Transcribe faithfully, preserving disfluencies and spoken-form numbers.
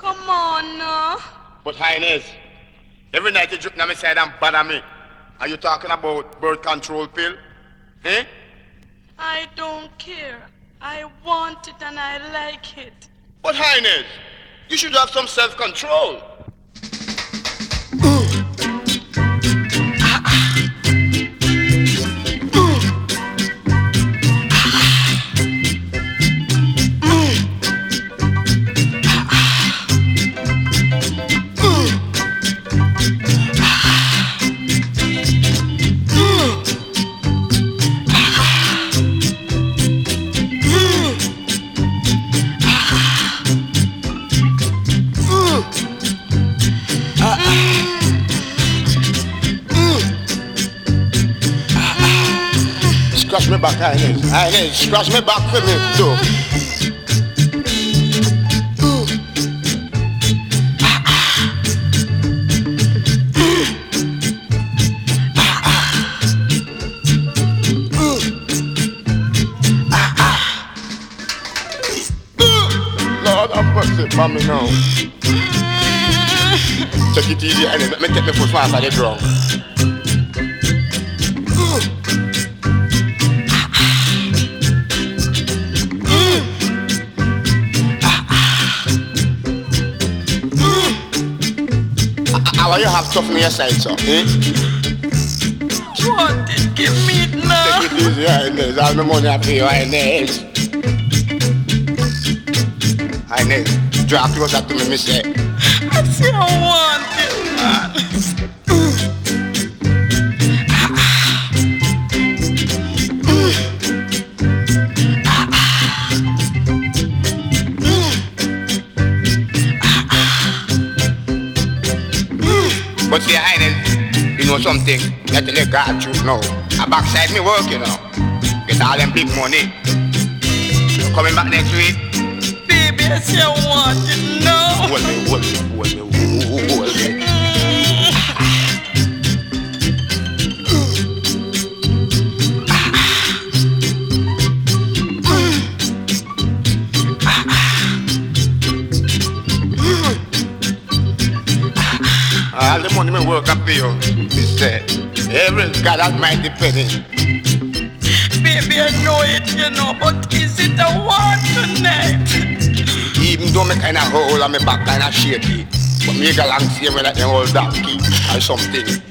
Come on now. But Highness, every night you drip on my side and bother me. Are you talking about birth control pill? Eh? I don't care. I want it and I like it. But Highness, you should have some self-control. Scratch me back, Highness. Highness, scratch me back for me, too. Lord have mercy upon me now. Take it easy, Highness. Let me take my foot fast at the ground. How you have stuff on your side, sir? Eh? Want it? Give me it now. Take it easy, Highness. All the money I pay you, Highness. Highness, draw closer to me, me say. I say I want it, man. But see, Highness, you know something? Let the God truth now. I backside me work, you know. Get all them big money. You coming back next week? Baby, I say I want it now. Hold me, hold me, hold me, hold me. All the money me work up for you, me say, every God almighty penny. Baby, I know it, you know, but is it a want tonight? Even though me kinda hole and me back kinda shaky, but me go along same way like them old donkey or something.